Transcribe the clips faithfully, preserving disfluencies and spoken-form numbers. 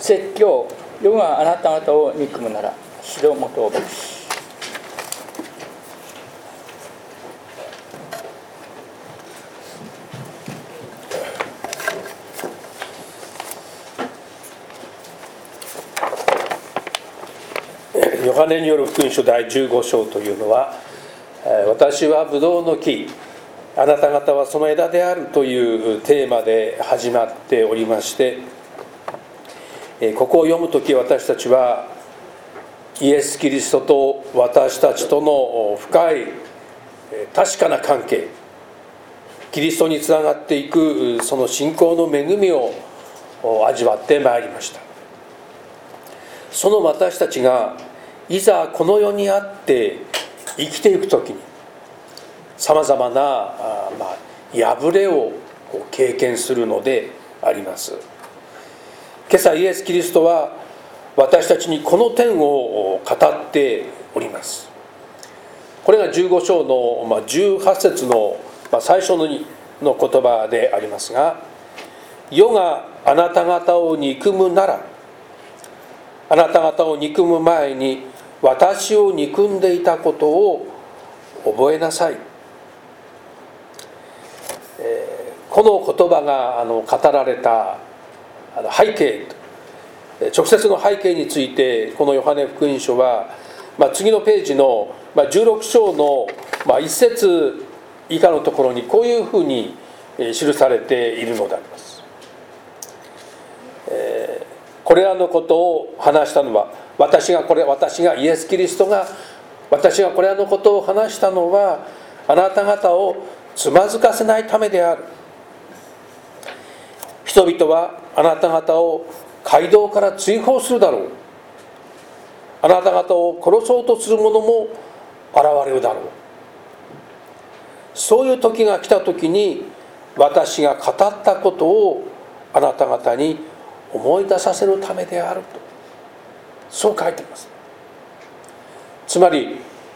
説教、世があなた方を憎むなら死をもとをべし。 ヨハネによる福音書だいじゅうご章というのは、私はブドウの木、あなた方はその枝であるというテーマで始まっておりまして、ここを読むとき私たちはイエス・キリストと私たちとの深い確かな関係、キリストにつながっていくその信仰の恵みを味わってまいりました。その私たちがいざこの世にあって生きていくときにさまざまな、まあ、破れを経験するのであります。今朝イエス・キリストは私たちにこの点を語っております。これがじゅうご章のじゅうはち節の最初の言葉でありますが、世があなた方を憎むなら、あなた方を憎む前に私を憎んでいたことを覚えなさい。えー、この言葉があの語られた背景、直接の背景についてこのヨハネ福音書は、まあ、次のページのじゅうろく章のいち節以下のところにこういうふうに記されているのであります。えー、これらのことを話したのは私がこれ私がイエス・キリストが私がこれらのことを話したのはあなた方をつまずかせないためである。人々はあなた方を街道から追放するだろう。あなた方を殺そうとする者も現れるだろう。そういう時が来た時に私が語ったことをあなた方に思い出させるためであると、そう書いています。つまり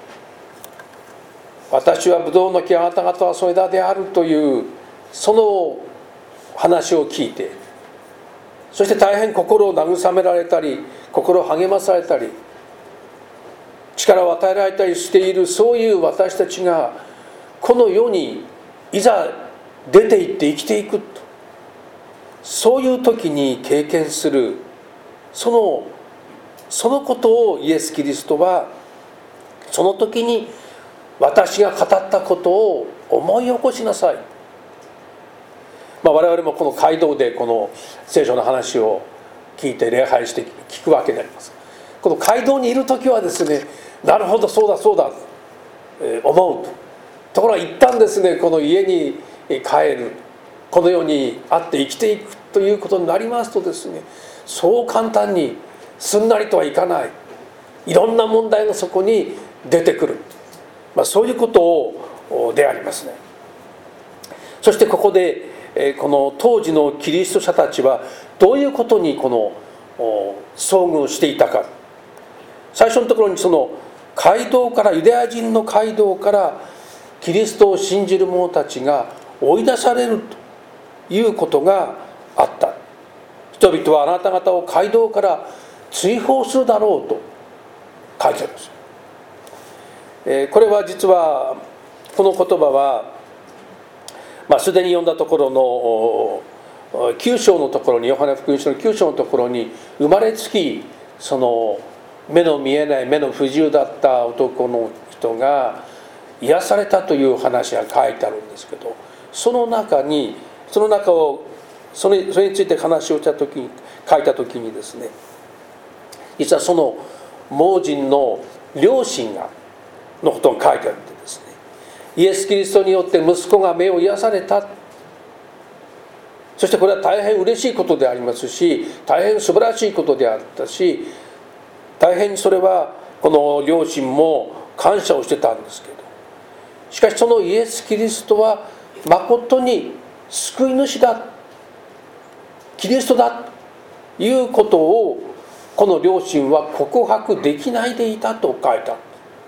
私はブドウの木、あなた方はその枝であるというその話を聞いて、そして大変心を慰められたり心を励まされたり力を与えられたりしている、そういう私たちがこの世にいざ出て行って生きていくと、そういう時に経験するそのそのことをイエス・キリストはその時に私が語ったことを思い起こしなさい。まあ、我々もこの街道でこの聖書の話を聞いて礼拝して聞くわけであります。この街道にいる時はですね、なるほどそうだそうだ、えー、思うと。ところが一旦ですね、この家に帰る、この世にあって生きていくということになりますとですね、そう簡単にすんなりとはいかない、いろんな問題がそこに出てくる、まあ、そういうことをでありますね。そしてここでこの当時のキリスト者たちはどういうことにこの遭遇していたか。最初のところにその街道から、ユダヤ人の街道からキリストを信じる者たちが追い出されるということがあった。人々はあなた方を街道から追放するだろうと書いてあります。これは実はこの言葉は、まあ、すでに読んだところのきゅう章のところに、ヨハネ福音書のきゅう章のところに、生まれつきその目の見えない目の不自由だった男の人が癒されたという話が書いてあるんですけど、その中にその中をそれ、それについて話をした時に書いた時にですね、実はその盲人の両親がのことが書いてあってですね、イエス・キリストによって息子が目を癒された。そしてこれは大変嬉しいことでありますし、大変素晴らしいことであったし、大変それはこの両親も感謝をしてたんですけど、しかしそのイエス・キリストはまことに救い主だ、キリストだということをこの両親は告白できないでいたと書いてある。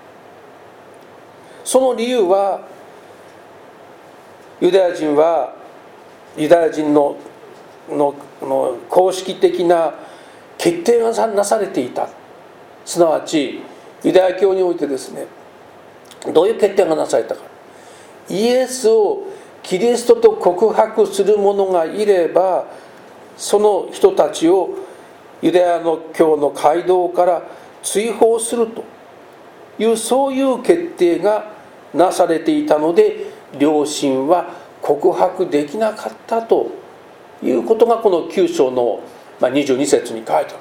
その理由は、ユダヤ人はユダヤ人ののの公式的な決定がなされていた。すなわちユダヤ教においてですね、どういう決定がなされたか。イエスをキリストと告白する者がいれば、その人たちをユダヤの教の街道から追放するという、そういう決定がなされていたので、両親は告白できなかったということがこのきゅう章のにじゅうに節に書いてある。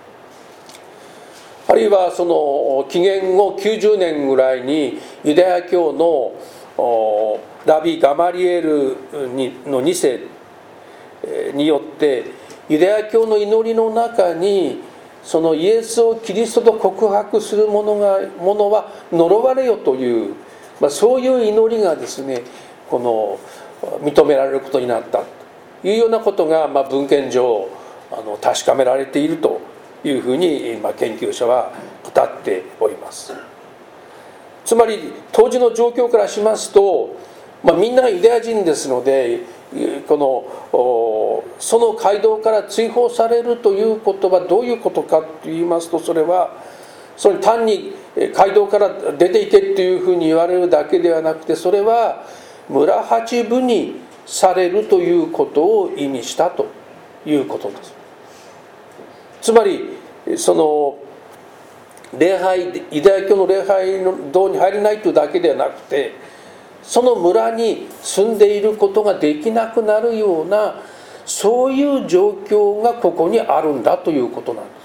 あるいはその紀元後きゅうじゅうねんぐらいにユダヤ教のラビ・ガマリエルのに世によってユダヤ教の祈りの中に、そのイエスをキリストと告白する者が者は呪われよという、まあ、そういう祈りがですね、この認められることになったというようなことが、まあ、文献上あの確かめられているというふうに、まあ、研究者は語っております。つまり当時の状況からしますと、まあ、みんながユダヤ人ですので、このその街道から追放されるということはどういうことかといいますと、それはそれ単に街道から出ていけというふうに言われるだけではなくて、それは村八分にされるということを意味したということです。つまりその礼拝、ユダヤ教の礼拝の堂に入れないというだけではなくて、その村に住んでいることができなくなるような、そういう状況がここにあるんだということなんです。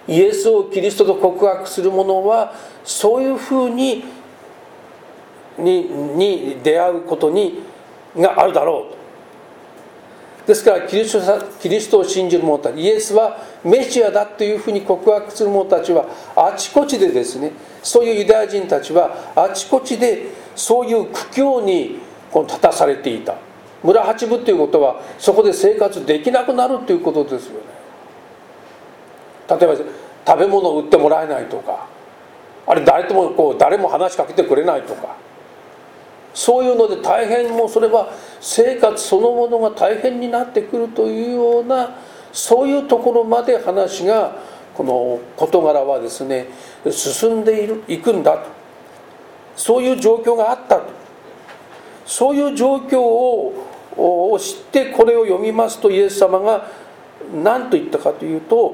イエスをキリストと告白する者はそういうふうににに出会うことにがあるだろうと。ですからキリスト、キリストを信じる者たち、イエスはメシアだというふうに告白する者たちはあちこちでですね、そういうユダヤ人たちはあちこちでそういう苦境に立たされていた。村八分ということはそこで生活できなくなるということですよね。例えば食べ物を売ってもらえないとか、あれ誰ともこう誰も話しかけてくれないとか、そういうので大変、もうそれは生活そのものが大変になってくるというような、そういうところまで話が、この事柄はですね進んでいるいくんだと、そういう状況があったと、そういう状況をを知ってこれを読みますと、イエス様が何と言ったかというと、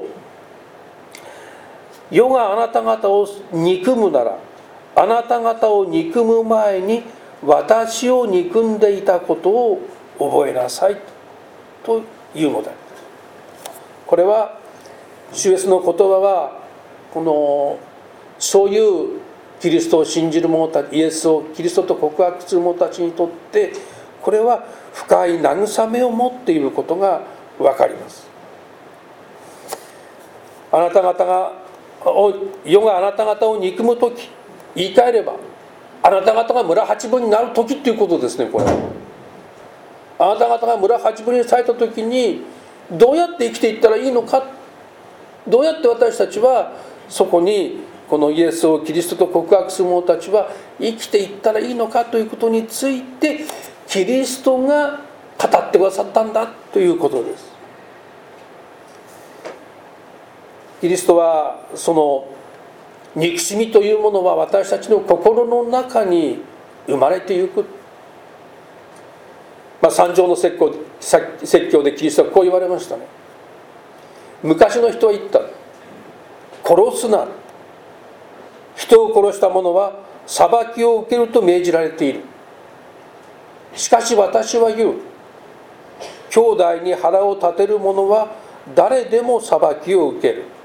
世があなた方を憎むなら、あなた方を憎む前に私を憎んでいたことを覚えなさいというのだ。これは主イエスの言葉は、このそういうキリストを信じる者たち、イエスをキリストと告白する者たちにとって、これは深い慰めを持っていることが分かります。あなた方が世があなた方を憎む時、言い換えればあなた方が村八分になる時ということですね。これあなた方が村八分にされた時にどうやって生きていったらいいのか、どうやって私たちはそこにこのイエスをキリストと告白する者たちは生きていったらいいのかということについて、キリストが語ってくださったんだということです。キリストはその憎しみというものは私たちの心の中に生まれていく、まあ、三条の説教、説教でキリストはこう言われましたね。昔の人は言った。殺すな。人を殺した者は裁きを受けると命じられている。しかし私は言う。兄弟に腹を立てる者は誰でも裁きを受ける。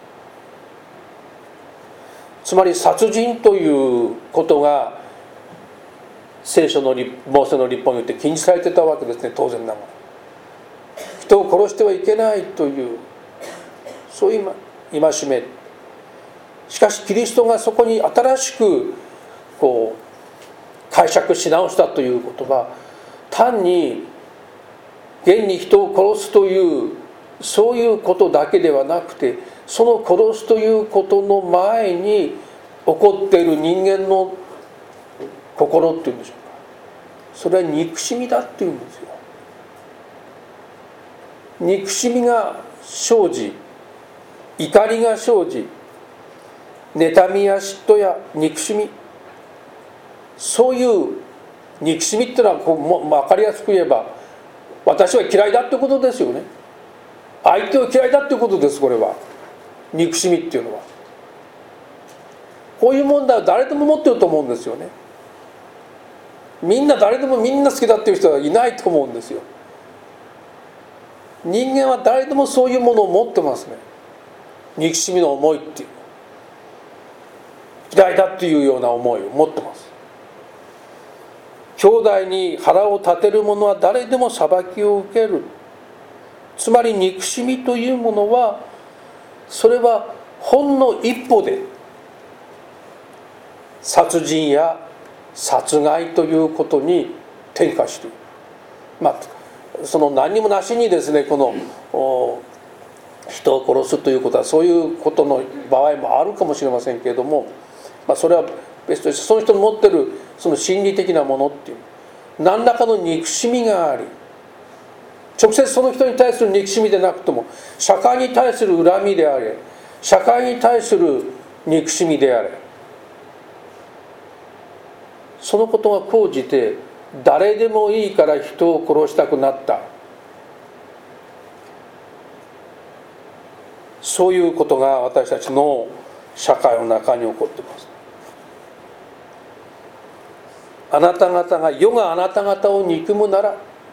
つまり殺人ということが聖書のモーセの律法によって禁じされてたわけですね。当然ながら人を殺してはいけないという、そういう戒め。しかしキリストがそこに新しくこう解釈し直したということは、単に現に人を殺すというそういうことだけではなくて、その殺すということの前に起こっている人間の心っていうんでしょうか、それは憎しみだっていうんですよ。憎しみが生じ、 怒りが生じ、妬みや嫉妬や憎しみ、そういう憎しみっていうのはこうも分かりやすく言えば、私は嫌いだってことですよね。相手を嫌いだってことです。これは憎しみっていうのは、こういう問題は誰でも持ってると思うんですよね。みんな誰でもみんな好きだっていう人はいないと思うんですよ。人間は誰でもそういうものを持ってますね。憎しみの思いっていう、嫌いだっていうような思いを持ってます。兄弟に腹を立てる者は誰でも裁きを受ける。つまり憎しみというものは、それはほんの一歩で殺人や殺害ということに転化している。まあその何にもなしにですね、この人を殺すということはそういうことの場合もあるかもしれませんけれども、まあ、それは別として、その人の持ってるその心理的なものっていう何らかの憎しみがあり、直接その人に対する憎しみでなくとも社会に対する恨みであれ、社会に対する憎しみであれ、そのことが高じて誰でもいいから人を殺したくなった、そういうことが私たちの社会の中に起こっています。あなた方が世があなた方を憎むなら、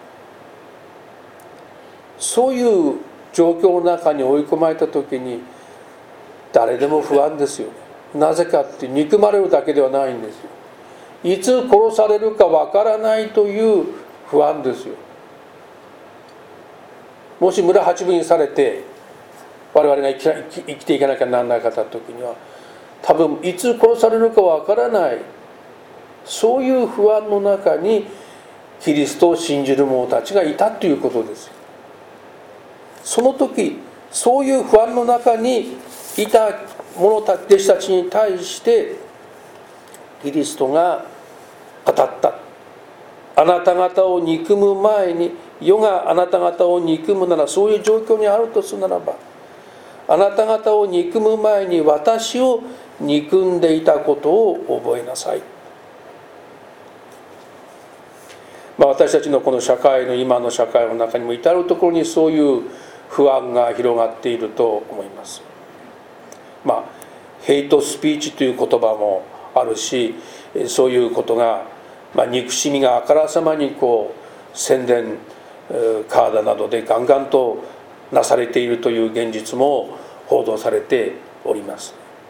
そういう状況の中に追い込まれた時に誰でも不安ですよね。なぜかって憎まれるだけではないんですよ。いつ殺されるかわからないという不安ですよ。もし村八分にされて我々が生き、生きていかなきゃならなかった時には、多分いつ殺されるかわからない、そういう不安の中にキリストを信じる者たちがいたということです。その時そういう不安の中にいた者たち、弟子たちに対してキリストが語った。あなた方を憎む前に、世があなた方を憎むなら、そういう状況にあるとするならば、あなた方を憎む前に私を憎んでいたことを覚えなさい。まあ、私たちのこの社会の今の社会の中にも至るところにそういう不安が広がっていると思います。まあヘイトスピーチという言葉もあるし、そういうことが、まあ、憎しみがあからさまにこう宣伝カードなどでガンガンとなされているという現実も報道されております。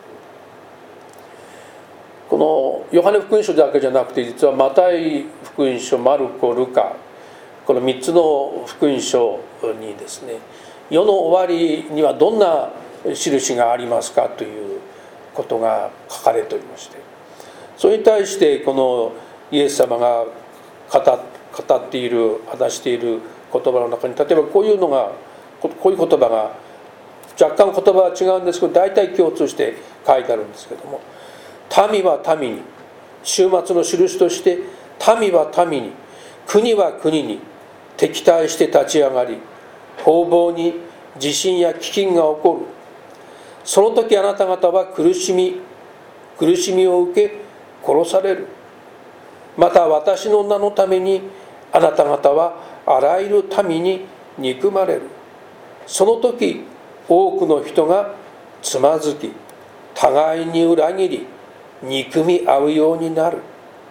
このヨハネ福音書だけじゃなくて、実はマタイ福音書、マルコ、ルカ、このみっつの福音書にですね、世の終わりにはどんな印がありますかということが書かれておりまして、それに対してこのイエス様が語っている、話している言葉の中に、例えばこういうのが、こういう言葉が若干言葉は違うんですけど、大体共通して書いてあるんですけども、民は民に、終末の印として民は民に、国は国に敵対して立ち上がり、方々に地震や飢饉が起こる。その時あなた方は苦しみ苦しみを受け殺される。また私の名のためにあなた方はあらゆる民に憎まれる。その時多くの人がつまずき、互いに裏切り憎み合うようになる。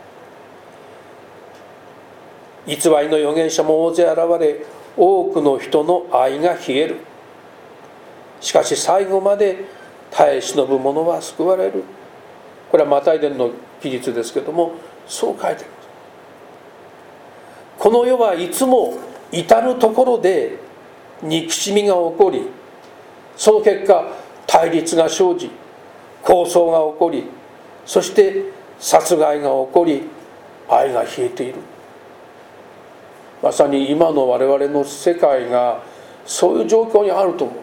偽りの預言者も大勢現れ、多くの人の愛が冷える。しかし最後まで耐え忍ぶ者は救われる。これはマタイ伝の記述ですけれども、そう書いてあります。この世はいつも至るところで憎しみが起こり、その結果対立が生じ、抗争が起こり、そして殺害が起こり、愛が冷えている。まさに今の我々の世界がそういう状況にあると思うんです。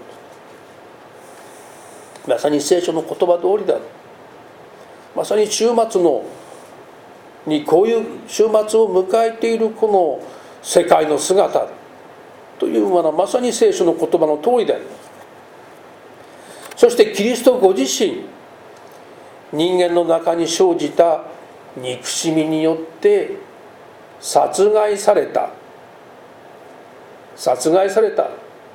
まさに聖書の言葉通りだ。まさに終末のにこういう終末を迎えているこの世界の姿というものはまさに聖書の言葉の通りであります。 そしてキリストご自身、人間の中に生じた憎しみによって殺害された殺害された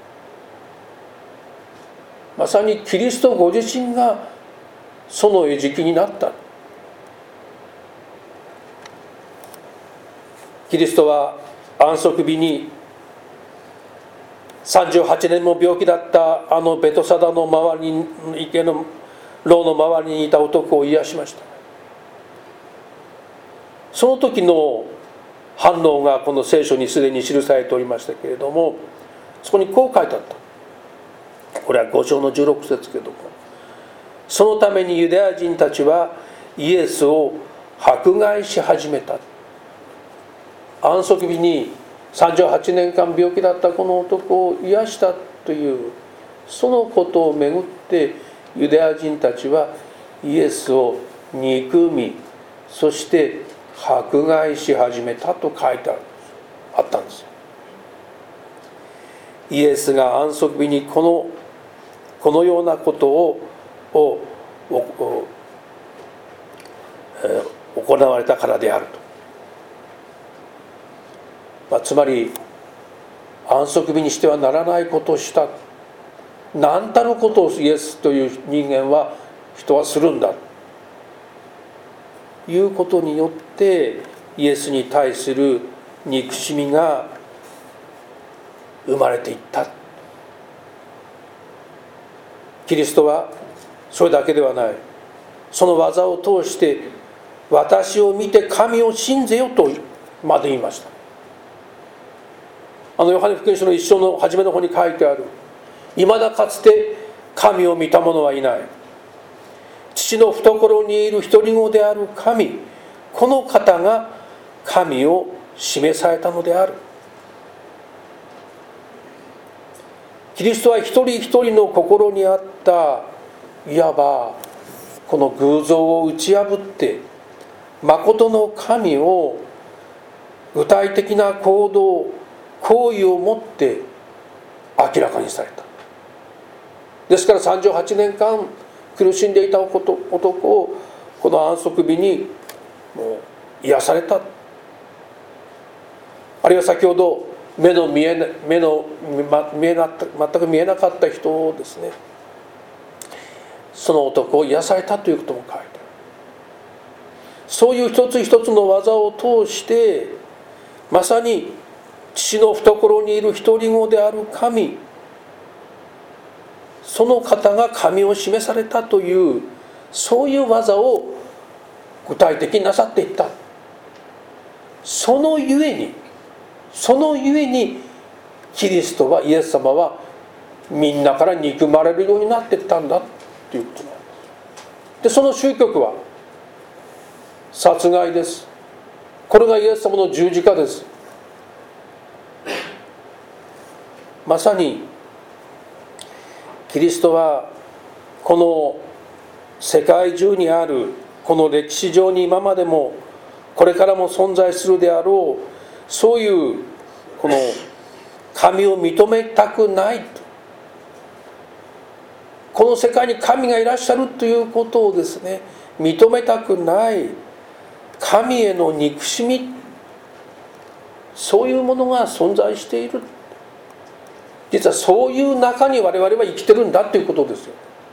まさにキリストご自身がその餌食になった。キリストは安息日にさんじゅうはちねんも病気だったあのベトサダの周りに池の牢の周りにいた男を癒しました。その時の反応がこの聖書にすでに記されておりましたけれども、そこにこう書いてあった。これはご章のじゅうろく節けれども、そのためにユダヤ人たちはイエスを迫害し始めた。安息日にさんじゅうはちねんかん病気だったこの男を癒したというそのことをめぐってユダヤ人たちはイエスを憎み、そして迫害し始めたと書いてあったんですよ。イエスが安息日にこのこのようなことををを、えー、行われたからであると、まあ、つまり安息日にしてはならないことをした、何たることをイエスという人間は人はするんだということによってイエスに対する憎しみが生まれていった。キリストはそれだけではない、その技を通して私を見て神を信ぜよとまで言いました。あのヨハネ福音書の一章の初めの方に書いてある、いまだかつて神を見た者はいない、父の懐にいる一人子である神、この方が神を示されたのである。キリストは一人一人の心にあったいわばこの偶像を打ち破って真の神を具体的な行動行為をもって明らかにされた。ですからさんじゅうはちねんかん苦しんでいた男をこの安息日にもう癒された。あるいは先ほど目の見えな目の見えな全く見えなかった人をですね、その男を癒されたということも書いてある。そういう一つ一つの技を通してまさに父の懐にいる一人子である神、その方が神を示されたというそういう技を具体的になさっていった。そのゆえにそのゆえにキリストはイエス様はみんなから憎まれるようになっていったんだということなんです。でその終局は殺害です。これがイエス様の十字架です。まさにキリストはこの世界中にあるこの歴史上に今までもこれからも存在するであろうそういうこの神を認めたくないと、この世界に神がいらっしゃるということをですね認めたくない神への憎しみ、そういうものが存在している。実はそういう中に我々は生きてるんだということですよ。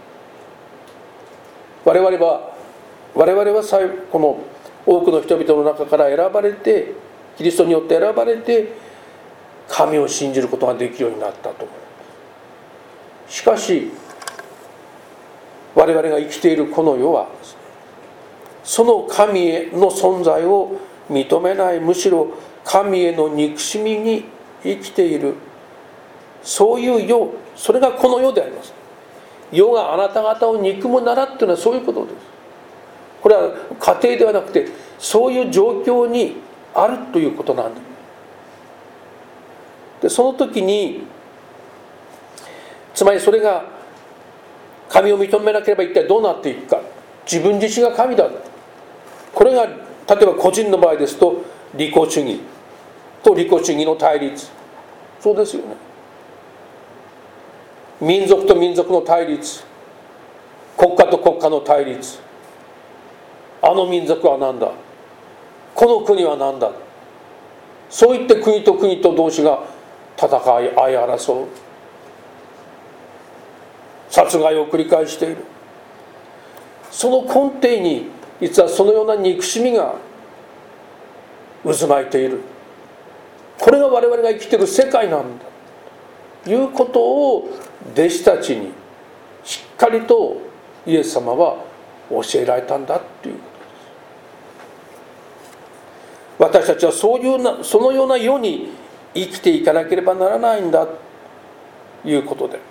我々は我々はこの多くの人々の中から選ばれて、キリストによって選ばれて神を信じることができるようになったと思います。しかし我々が生きているこの世はですね、その神への存在を認めない、むしろ神への憎しみに生きている、そういう世、それがこの世であります。世があなた方を憎むならっていうのはそういうことです。これは家庭ではなくてそういう状況にあるということなんだ。でその時につまりそれが神を認めなければ一体どうなっていくか、自分自身が神だ、これが例えば個人の場合ですと利己主義と利己主義の対立、そうですよね。民族と民族の対立、 国家と国家の対立、あの民族は何だ、この国は何だ、そう言って国と国と同士が戦い相争う、殺害を繰り返している。その根底に実はそのような憎しみが渦巻いている。これが我々が生きている世界なんだということを弟子たちにしっかりとイエス様は教えられたんだということです。私たちはそういうなそのような世に生きていかなければならないんだということであります。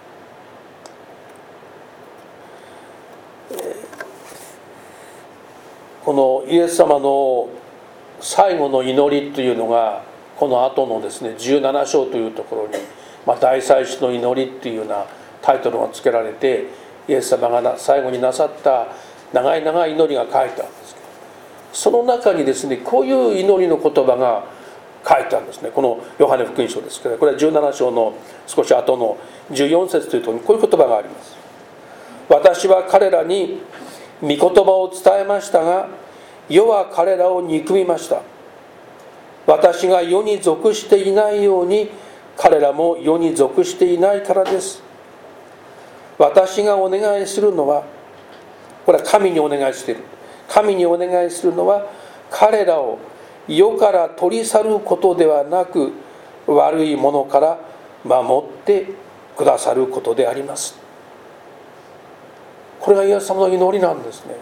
このイエス様の最後の祈りというのがこの後のですねじゅうなな章というところに、まあ、大祭司の祈りというようなタイトルが付けられて、イエス様が最後になさった長い長い祈りが書いてあるんですけど、その中にですねこういう祈りの言葉が書いてあるんですね。このヨハネ福音書ですけど、これはじゅうなな章の少し後のじゅうよん節というところにこういう言葉があります。私は彼らに御言葉を伝えましたが、世は彼らを憎みました。私が世に属していないように彼らも世に属していないからです。私がお願いするのは、これは神にお願いしている、神にお願いするのは彼らを世から取り去ることではなく、悪いものから守ってくださることであります。これがイエス様の祈りなんですね。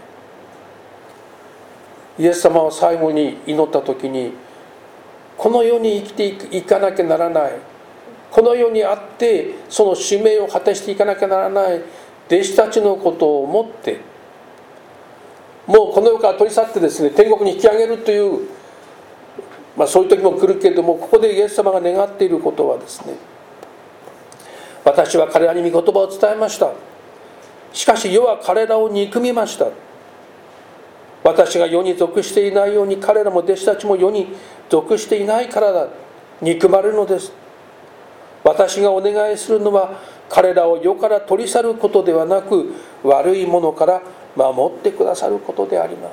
イエス様は最後に祈った時に、この世に生きていかなきゃならない、この世にあってその使命を果たしていかなきゃならない弟子たちのことを思って、もうこの世から取り去ってですね天国に引き上げるという、まあ、そういう時も来るけれども、ここでイエス様が願っていることはですね、私は彼らに御言葉を伝えました。しかし世は彼らを憎みました。私が世に属していないように彼らも弟子たちも世に属していないからだ。憎まれるのです。私がお願いするのは彼らを世から取り去ることではなく、悪いものから守ってくださることであります。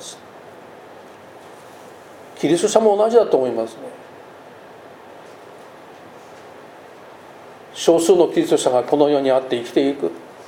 キリスト者も同じだと思いますね。少数のキリスト者がこの世にあって生きていく、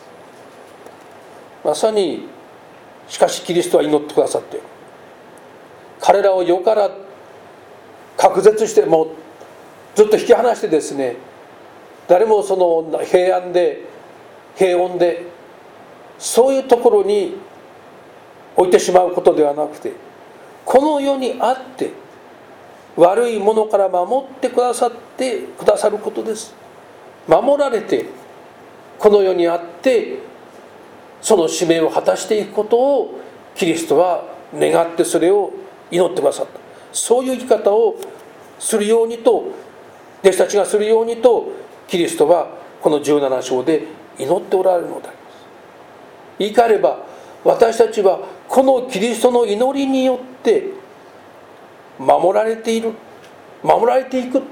まさにしかしキリストは祈ってくださっている。彼らを世から隔絶して、もうずっと引き離してですね、誰もその平安で平穏でそういうところに置いてしまうことではなくて、この世にあって悪いものから守ってくださってくださることです。守られてこの世にあってその使命を果たしていくことをキリストは願って、それを祈ってくださった。そういう生き方をするようにと、弟子たちがするようにと、キリストはこのじゅうなな章で祈っておられるのであります。言い換えれば、私たちはこのキリストの祈りによって守られている、守られていく。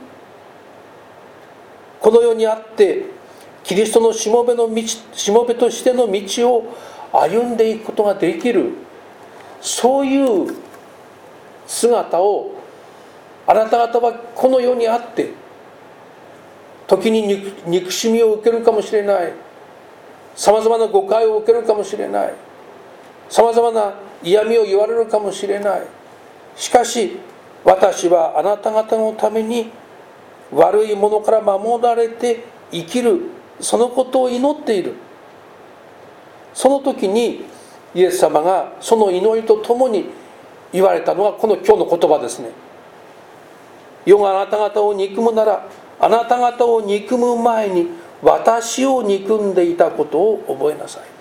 この世にあってキリストのしもべの道、しもべとしての道を歩んでいくことができる、そういう姿をあなた方はこの世にあって時に 憎, 憎しみを受けるかもしれない、さまざまな誤解を受けるかもしれない、さまざまな嫌味を言われるかもしれない。しかし私はあなた方のために悪いものから守られて生きる、そのことを祈っている。その時にイエス様がその祈りとともに言われたのがこの今日の言葉ですね。世があなた方を憎むなら、あなた方を憎む前に私を憎んでいたことを覚えなさい。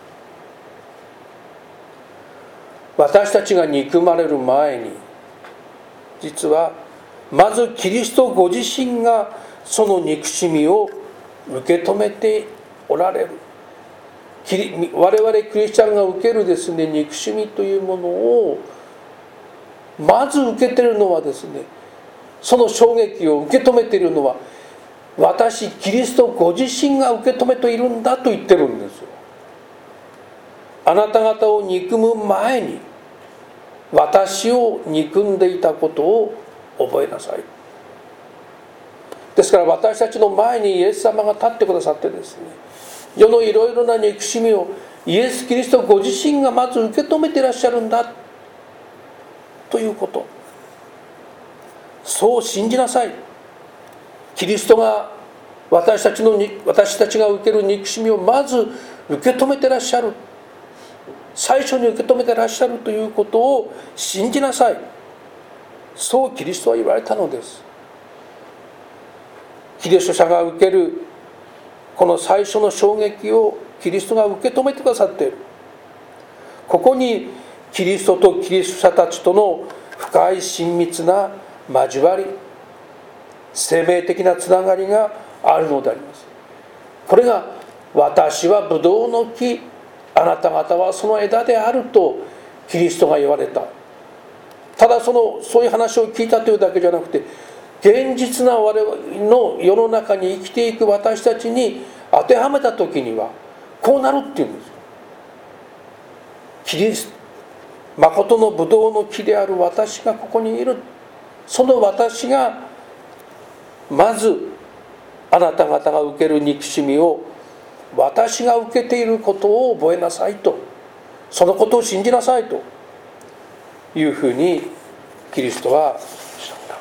私たちが憎まれる前に、実はまずキリストご自身がその憎しみを受け止めておられる。我々クリスチャンが受けるですね、憎しみというものをまず受けているのはですね、その衝撃を受け止めているのは私キリストご自身が受け止めているんだと言ってるんですよ。 あなた方を憎む前に私を憎んでいたことを覚えなさい。ですから私たちの前にイエス様が立ってくださってですね、世のいろいろな憎しみをイエス・キリストご自身がまず受け止めていらっしゃるんだということ、そう信じなさい。キリストが私たちの私たちが受ける憎しみをまず受け止めていらっしゃる、最初に受け止めていらっしゃるということを信じなさい。そうキリストは言われたのです。キリスト者が受けるこの最初の衝撃をキリストが受け止めてくださっている。ここにキリストとキリスト者たちとの深い親密な交わり、生命的なつながりがあるのであります。これが私はブドウの木、あなた方はその枝であるとキリストが言われた。ただそのそういう話を聞いたというだけじゃなくて、現実な我々の世の中に生きていく私たちに当てはめた時にはこうなるっていうんですよ。キリスト、誠のブドウの木である私がここにいる。その私がまずあなた方が受ける憎しみを私が受けていることを覚えなさいと、そのことを信じなさいというふうにキリストはしたんだ。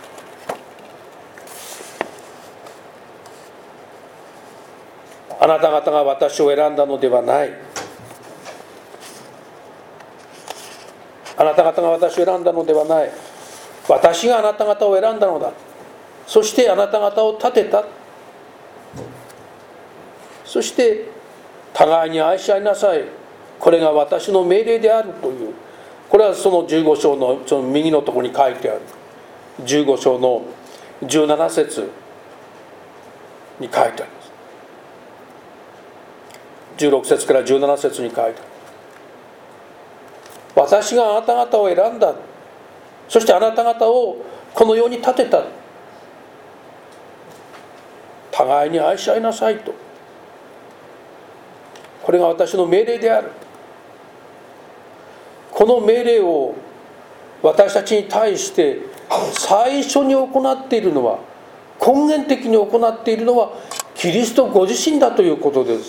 あなた方が私を選んだのではない。あなた方が私を選んだのではない。私があなた方を選んだのだ。そしてあなた方を立てた。そして互いに愛し合いなさい。これが私の命令であるという、これはそのじゅうご章のその右のところに書いてあるじゅうご章のじゅうなな節に書いてあります。じゅうろく節からじゅうなな節に書いてある。私があなた方を選んだ。そしてあなた方をこの世に立てた。互いに愛し合いなさいと。これが私の命令である。この命令を私たちに対して最初に行っているのは、根源的に行っているのはキリストご自身だということです。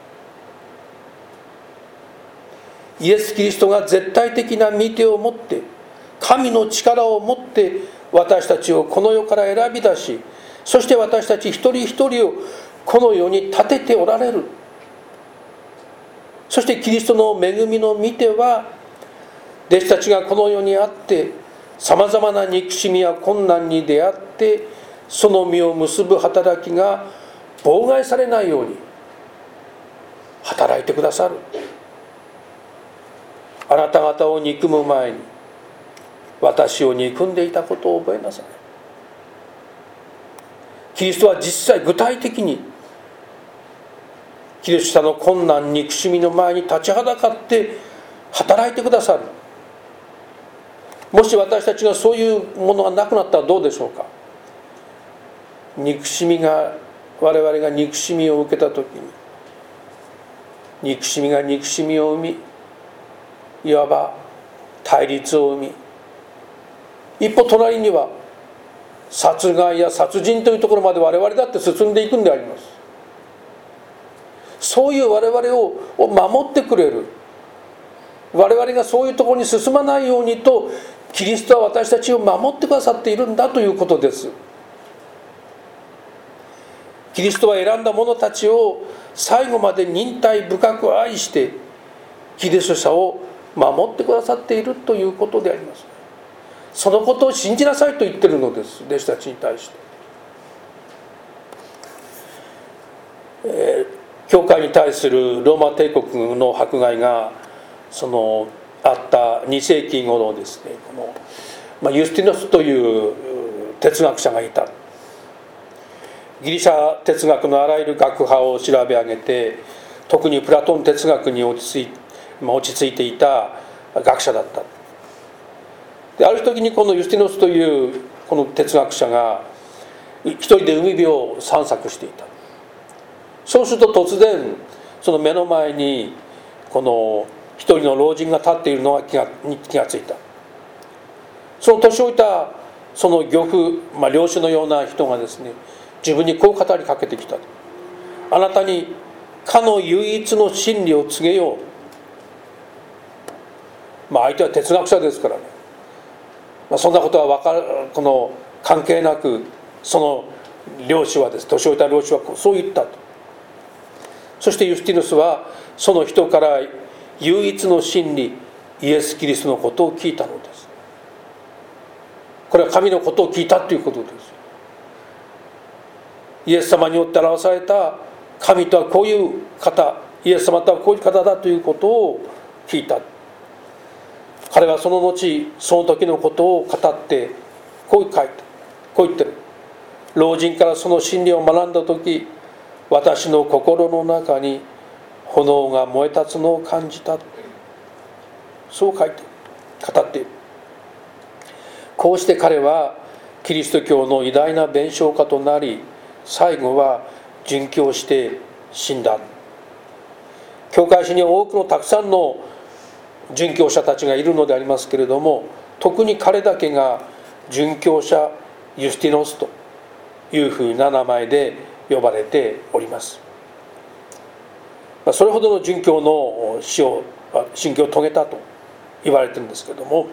イエス・キリストが絶対的な御手を持って、神の力を持って私たちをこの世から選び出し、そして私たち一人一人をこの世に立てておられる。そしてキリストの恵みの御手は、弟子たちがこの世にあってさまざまな憎しみや困難に出会ってその実を結ぶ働きが妨害されないように働いてくださる。あなた方を憎む前に私を憎んでいたことを覚えなさい。キリストは実際具体的にキリスト者の困難憎しみの前に立ちはだかって働いてくださる。もし私たちがそういうものがなくなったらどうでしょうか。憎しみが我々が憎しみを受けたときに、憎しみが憎しみを生み、いわば対立を生み、一歩隣には殺害や殺人というところまで我々だって進んでいくんであります。そういう我々を守ってくれる、我々がそういうところに進まないようにとキリストは私たちを守ってくださっているんだということです。キリストは選んだ者たちを最後まで忍耐深く愛してキリスト者を守ってくださっているということであります。そのことを信じなさいと言っているのです、弟子たちに対して。えー、教会に対するローマ帝国の迫害がそのあったに世紀頃ですね、この、まあ、ユスティノスという哲学者がいた。ギリシャ哲学のあらゆる学派を調べ上げて、特にプラトン哲学に落ち着い、まあ、落ち着いていた学者だった。である時にこのユスティノスというこの哲学者が一人で海辺を散策していた。そうすると突然その目の前にこの一人の老人が立っているのが気がに気がついた。その年老いたその漁夫、まあ、漁師のような人がですね、自分にこう語りかけてきた。あなたにかの唯一の真理を告げよう。まあ相手は哲学者ですからね、まあ、そんなことは分かるこの関係なく、その漁師はです、年老いた漁師はそう言ったと。そしてユスティヌスはその人から唯一の真理、イエス・キリストのことを聞いたのです。これは神のことを聞いたということです。イエス様によって表された神とはこういう方、イエス様とはこういう方だということを聞いた。彼はその後その時のことを語ってこう書いてこう言ってる。老人からその真理を学んだ時、私の心の中に炎が燃え立つのを感じた。そう書いて語っている。こうして彼はキリスト教の偉大な弁証家となり、最後は殉教して死んだ。教会史に多くのたくさんの殉教者たちがいるのでありますけれども、特に彼だけが殉教者ユスティノスというふうな名前で呼ばれております。それほどの殉教の死を信教を遂げたと言われているんですけれども、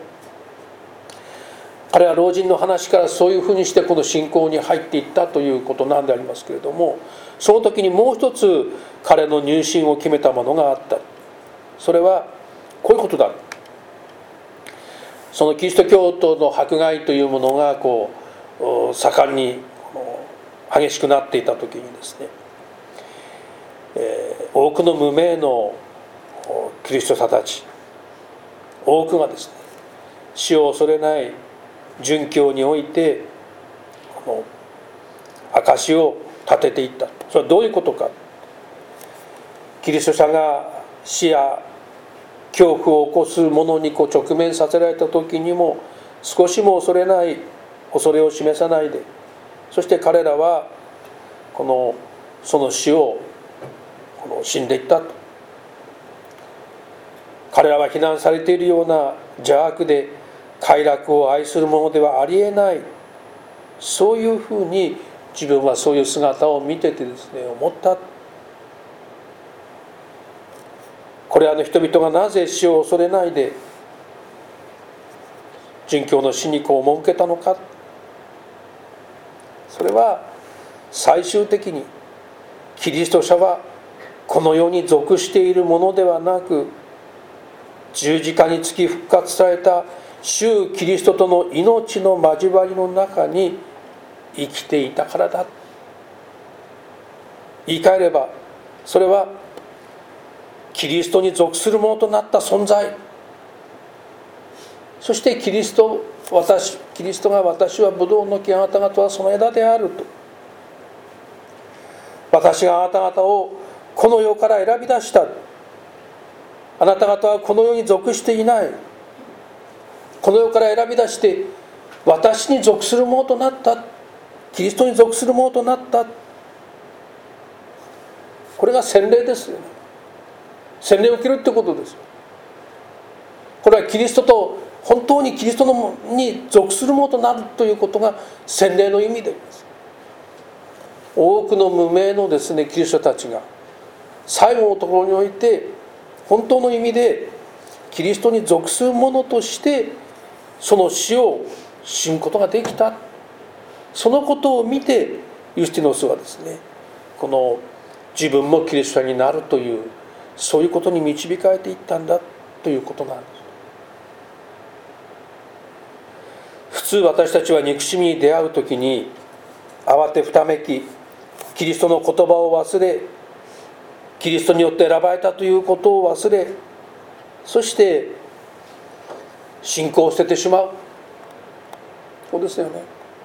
彼は老人の話からそういうふうにしてこの信仰に入っていったということなんでありますけれども、その時にもう一つ彼の入信を決めたものがあった。それはこういうことだ。そのキリスト教徒の迫害というものがこう盛んに激しくなっていた時にですね、えー、多くの無名のキリスト者たち、多くがですね、死を恐れない殉教においてこの証を立てていった。それはどういうことか。キリスト者が死や恐怖を起こすものにこう直面させられた時にも少しも恐れない、恐れを示さないで、そして彼らはこのその死をこの死んでいったと。彼らは非難されているような邪悪で快楽を愛するものではありえない、そういうふうに自分はそういう姿を見ててですね、思った。これらの人々がなぜ死を恐れないで殉教の死にこう赴けたのか。それは最終的にキリスト者はこの世に属しているものではなく、十字架につき復活された主キリストとの命の交わりの中に生きていたからだ。言い換えれば、それはキリストに属するものとなった存在、そしてキリスト私キリストが私はブドウの木、あなた方はその枝であると。私があなた方をこの世から選び出した。あなた方はこの世に属していない。この世から選び出して私に属するものとなった。キリストに属するものとなった。これが洗礼ですよね。洗礼を受けるってことです。これはキリストと本当にキリストのに属するものとなるということが洗礼の意味であります。多くの無名のですねキリストたちが最後のところにおいて本当の意味でキリストに属するものとしてその死を死ぬことができた。そのことを見てユスティノスはですね、この自分もキリスト者になるというそういうことに導かれていったんだということなんです。普通私たちは憎しみに出会うときに慌てふためき、キリストの言葉を忘れ、キリストによって選ばれたということを忘れ、そして信仰を捨ててしまう。そうですよね。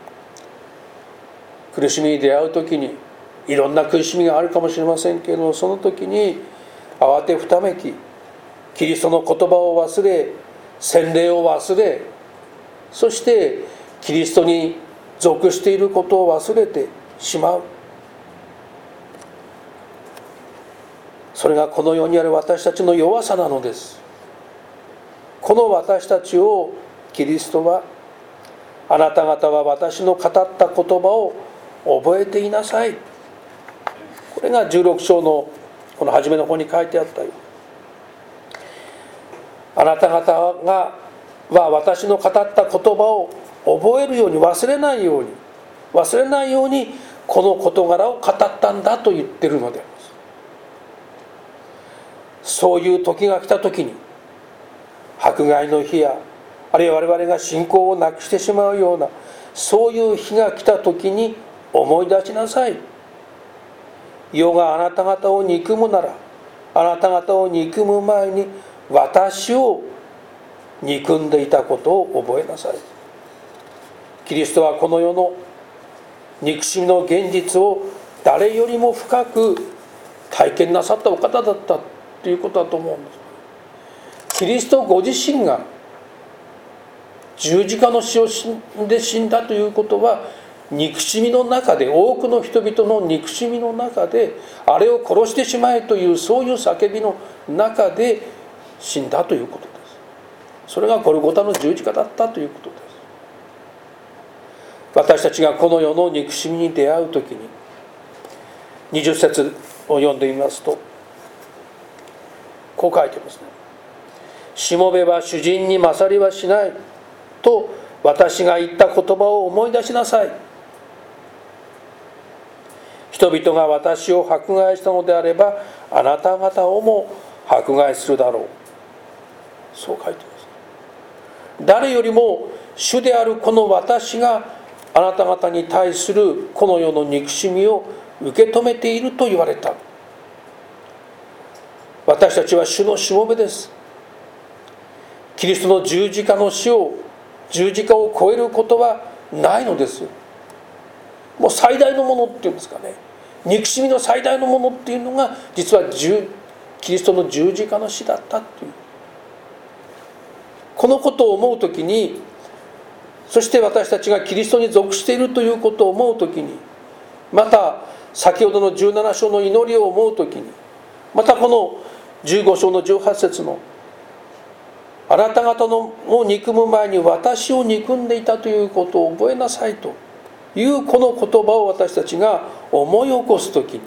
苦しみに出会うときにいろんな苦しみがあるかもしれませんけれども、その時に慌てふためき、キリストの言葉を忘れ、洗礼を忘れ、そしてキリストに属していることを忘れてしまう。それがこの世にある私たちの弱さなのです。 この私たちをキリストは、あなた方は私の語った言葉を覚えていなさい。これがじゅうろく章のこの初めの方に書いてあったよ。あなた方がは私の語った言葉を覚えるように、忘れないように忘れないようにこの事柄を語ったんだと言っているのであります。そういう時が来た時に、迫害の日や、あるいは我々が信仰をなくしてしまうようなそういう日が来た時に思い出しなさい。世があなた方を憎むなら、あなた方を憎む前に私を憎んでいたことを覚えなさい。キリストはこの世の憎しみの現実を誰よりも深く体験なさったお方だったということだと思うんです。キリストご自身が十字架の死を死んで死んだということは、憎しみの中で、多くの人々の憎しみの中で、あれを殺してしまえというそういう叫びの中で死んだということです。それがゴルゴタの十字架だったということです。私たちがこの世の憎しみに出会うときに、にじゅっ節を読んでみますと、こう書いてますね。しもべは主人に勝りはしないと私が言った言葉を思い出しなさい。人々が私を迫害したのであれば、あなた方をも迫害するだろう。そう書いてます。誰よりも主であるこの私があなた方に対するこの世の憎しみを受け止めていると言われた。私たちは主のしもべです。キリストの十字架の死を、十字架を超えることはないのですよ。もう最大のものっていうんですかね、憎しみの最大のものっていうのが実はキリストの十字架の死だったっていう、このことを思うときに、そして私たちがキリストに属しているということを思うときに、また先ほどのじゅうなな章の祈りを思うときに、またこのじゅうご章のじゅうはち節のあなた方のを憎む前に私を憎んでいたということを覚えなさいというこの言葉を私たちが思い起こすときに、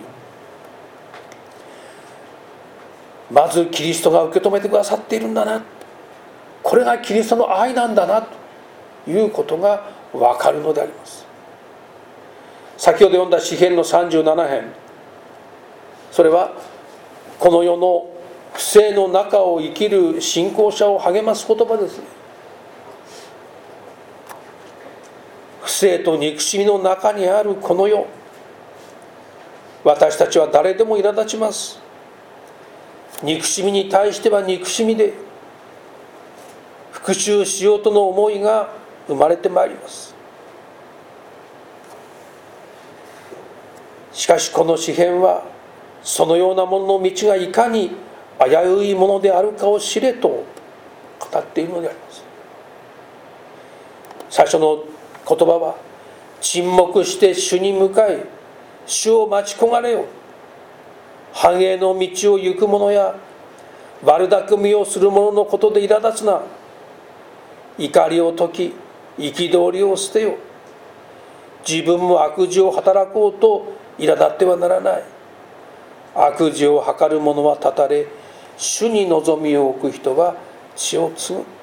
まずキリストが受け止めてくださっているんだな、これがキリストの愛なんだなということが分かるのであります。先ほど読んだ詩編のさんじゅうなな編、それはこの世の不正の中を生きる信仰者を励ます言葉ですね。不正と憎しみの中にあるこの世、私たちは誰でも苛立ちます。憎しみに対しては憎しみで復讐しようとの思いが生まれてまいります。しかしこの詩編はそのようなものの道がいかに危ういものであるかを知れと語っているのであります。最初の言葉は、沈黙して主に向かい主を待ち焦がれよ。繁栄の道を行く者や悪巧みをする者のことで苛立つな。怒りを解き憤りを捨てよ。自分も悪事を働こうと苛立ってはならない。悪事を図る者は断たれ、主に望みを置く人は血を継ぐ。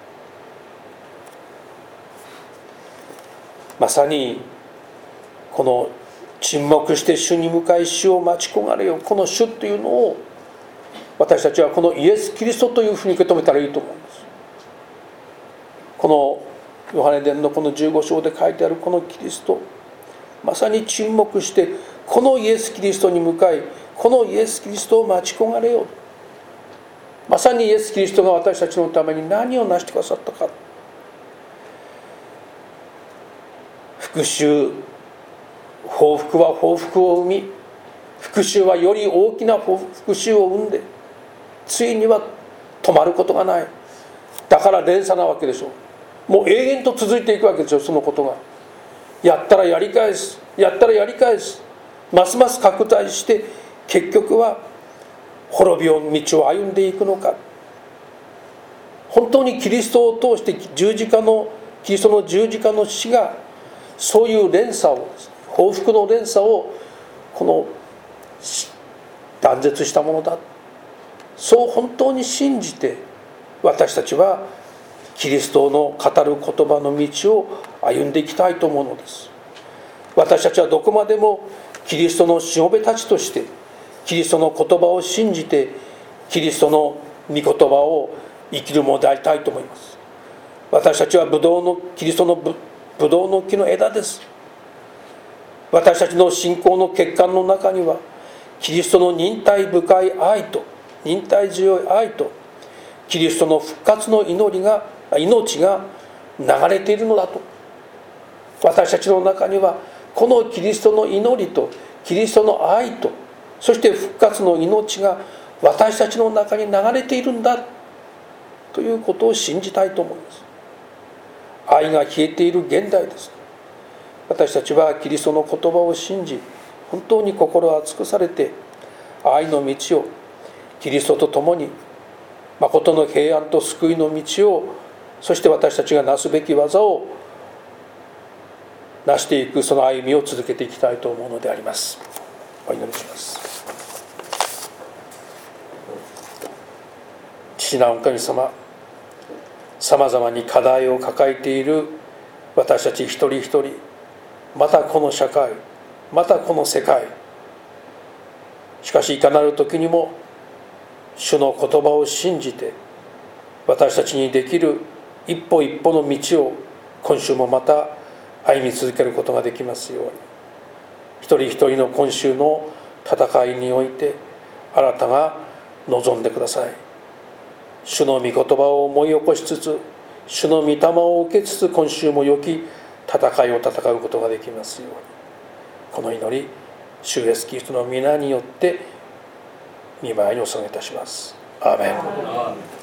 まさにこの沈黙して主に向かい主を待ち焦がれよ、この主というのを私たちはこのイエス・キリストというふうに受け止めたらいいと思うんです。このヨハネ伝のこのじゅうご章で書いてあるこのキリスト、まさに沈黙してこのイエス・キリストに向かい、このイエス・キリストを待ち焦がれよ。まさにイエス・キリストが私たちのために何を成してくださったか。復讐、報復は報復を生み、復讐はより大きな復讐を生んで、ついには止まることがない。だから連鎖なわけでしょう。もう永遠と続いていくわけですよ、そのことが。やったらやり返す、やったらやり返す、ますます拡大して結局は滅びの道を歩んでいくのか。本当当にキリストを通して十字架のキリストの十字架の死がそういう連鎖を、報復の連鎖をこの断絶したものだ、そう本当に信じて私たちはキリストの語る言葉の道を歩んでいきたいと思うのです。私たちはどこまでもキリストのしもべたちとしてキリストの言葉を信じてキリストの御言葉を生きるものでありたいと思います。私たちはブドウのキリストのブドウの木の枝です。私たちの信仰の欠陥の中にはキリストの忍耐深い愛と忍耐強い愛とキリストの復活の祈りが命が流れているのだと。私たちの中にはこのキリストの祈りとキリストの愛とそして復活の命が私たちの中に流れているんだということを信じたいと思います。愛が消えている現代です。私たちはキリストの言葉を信じ本当に心を熱くされて愛の道をキリストと共に誠の平安と救いの道をそして私たちがなすべき技をなしていくその歩みを続けていきたいと思うのであります。お祈りします。父なる神様、さまざまに課題を抱えている私たち一人一人、またこの社会、またこの世界、しかしいかなる時にも主の言葉を信じて私たちにできる一歩一歩の道を今週もまた歩み続けることができますように、一人一人の今週の戦いにおいてあなたが望んでください。主の御言葉を思い起こしつつ主の御霊を受けつつ今週も良き戦いを戦うことができますように、この祈り主イエスキリストの皆によって御前にお捧げいたします。アーメン。